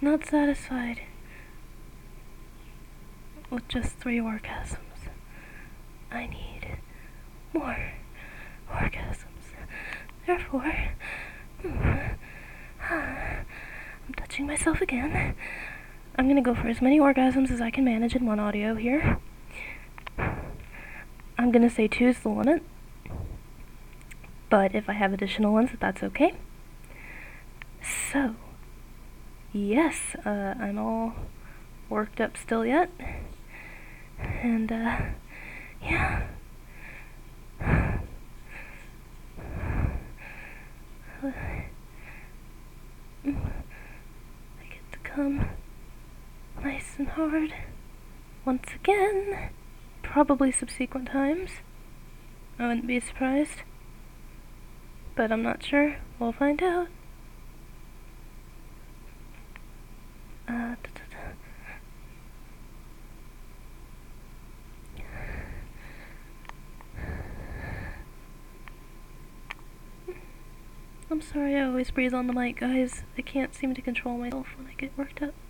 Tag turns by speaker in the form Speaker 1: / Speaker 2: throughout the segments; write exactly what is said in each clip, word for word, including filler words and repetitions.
Speaker 1: not satisfied with just three orgasms. I need more orgasms. Therefore, I'm touching myself again. I'm gonna go for as many orgasms as I can manage in one audio here. I'm gonna say two is the limit, but if I have additional ones, that's okay. So, yes, uh, I'm all worked up still yet, and, uh, yeah. I get to come nice and hard once again, probably subsequent times. I wouldn't be surprised, but I'm not sure. We'll find out. Uh, da, da, da. I'm sorry, I always breathe on the mic, guys. I can't seem to control myself when I get worked up.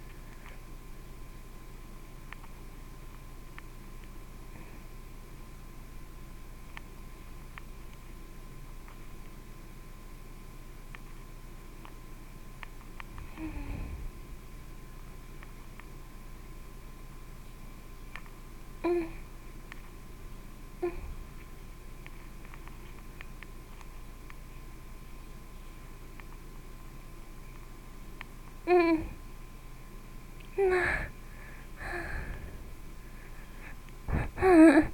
Speaker 1: Mm. Mm. Mm. Mm.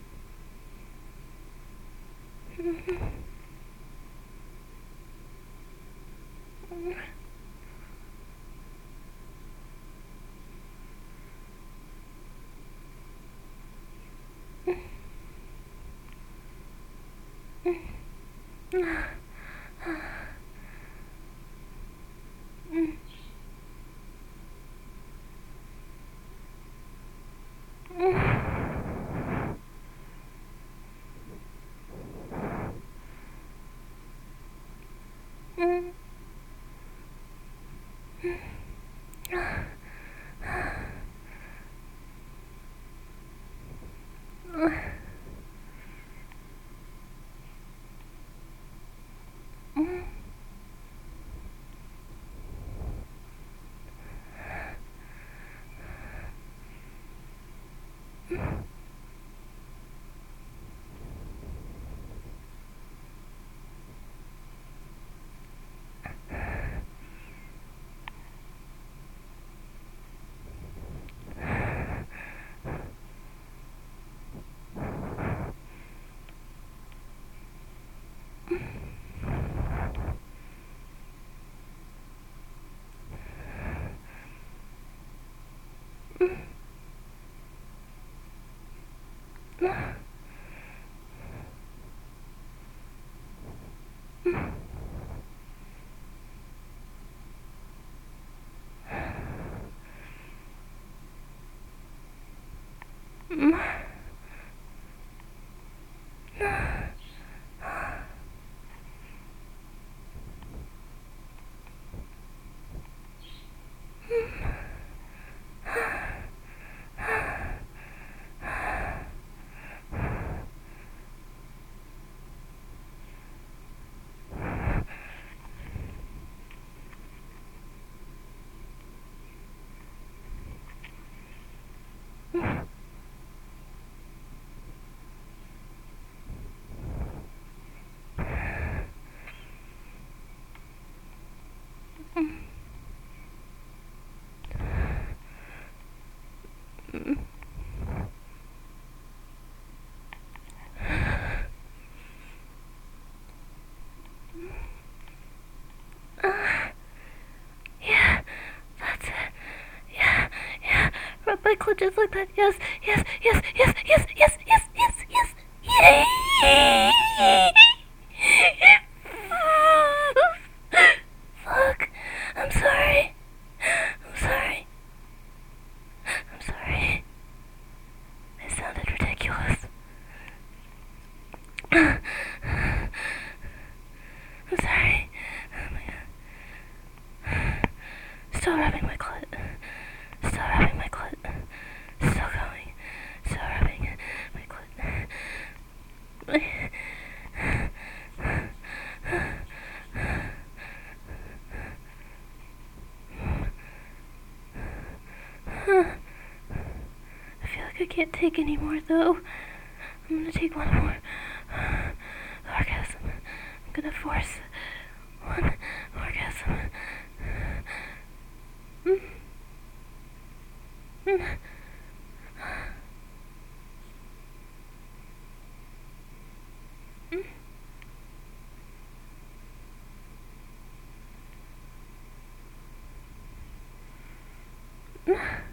Speaker 1: My clit just like that. Yes, yes, yes, yes, yes, yes, yes, yes, yes. Yes. Fuck. I'm sorry. I'm sorry. I'm sorry. It sounded ridiculous. I'm sorry. Oh my god. Still rubbing my clit. can't take any more, though. I'm gonna take one more orgasm. I'm gonna force one orgasm. Mm. Mm. Mm. Mm.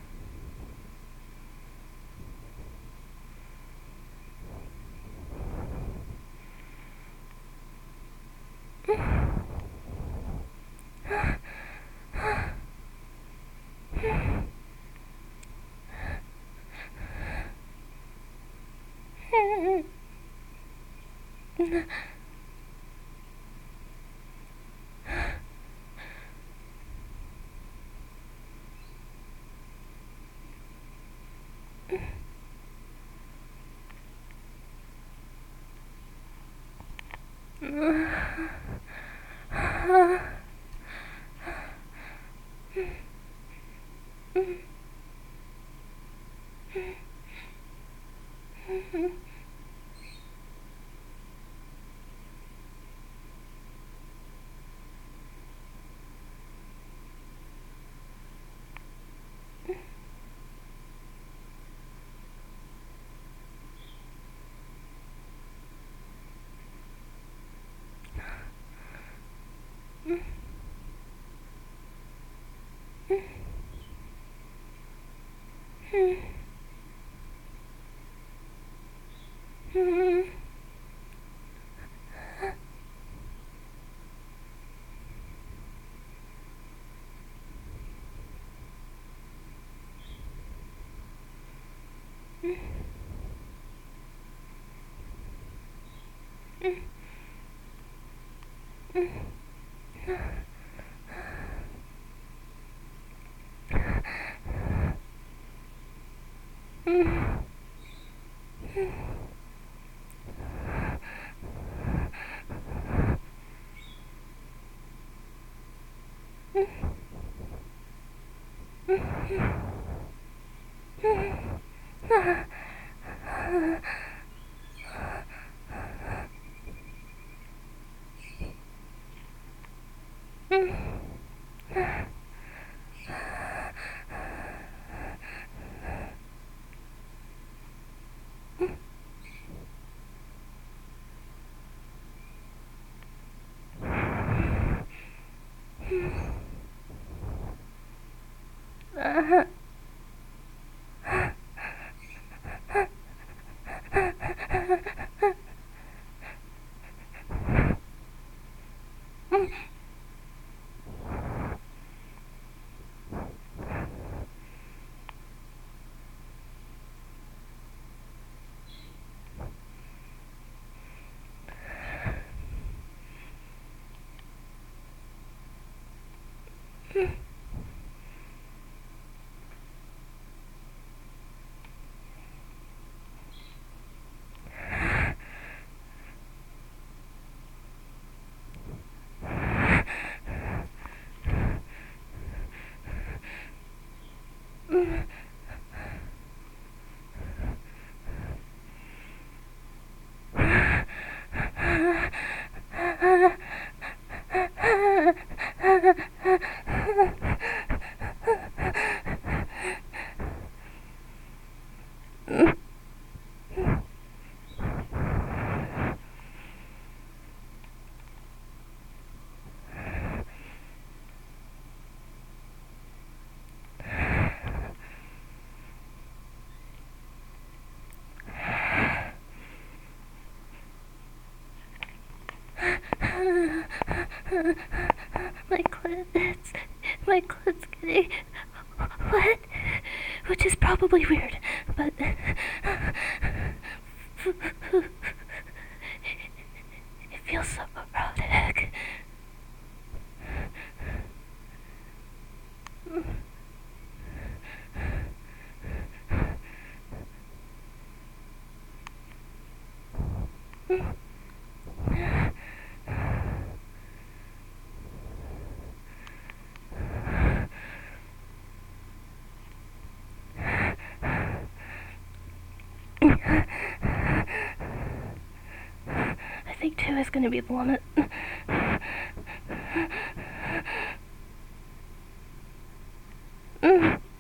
Speaker 1: My clit, it's, my clit's getting wet, which is probably weird, but it feels so erotic. guy's gonna be the one that... mm.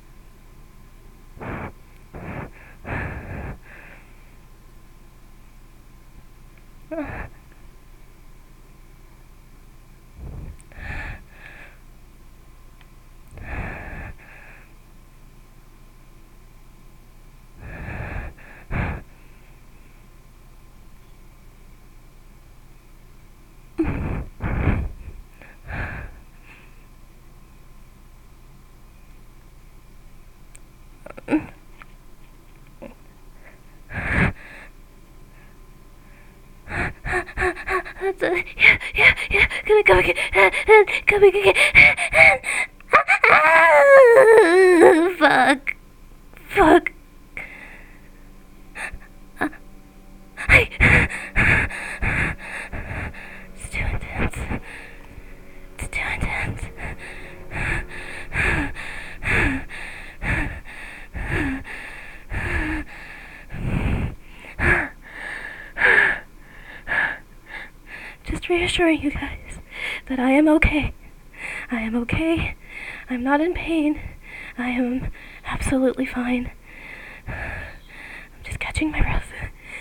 Speaker 1: That's a, yeah, yeah, yeah, gonna come again, and coming again, and, ah, fuck, fuck, uh, I, it's too intense, it's too intense. Just reassuring you guys that I am okay. I am okay. I'm not in pain. I am absolutely fine. I'm just catching my breath.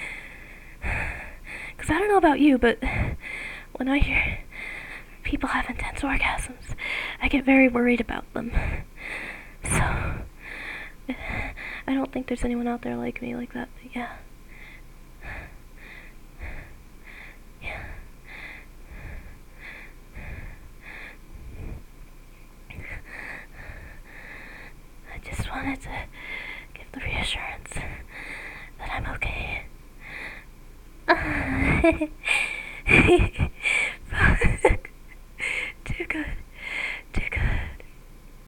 Speaker 1: Because I don't know about you, but when I hear people have intense orgasms, I get very worried about them. So, I don't think there's anyone out there like me like that, but yeah. Yeah. I just wanted to give the reassurance that I'm okay.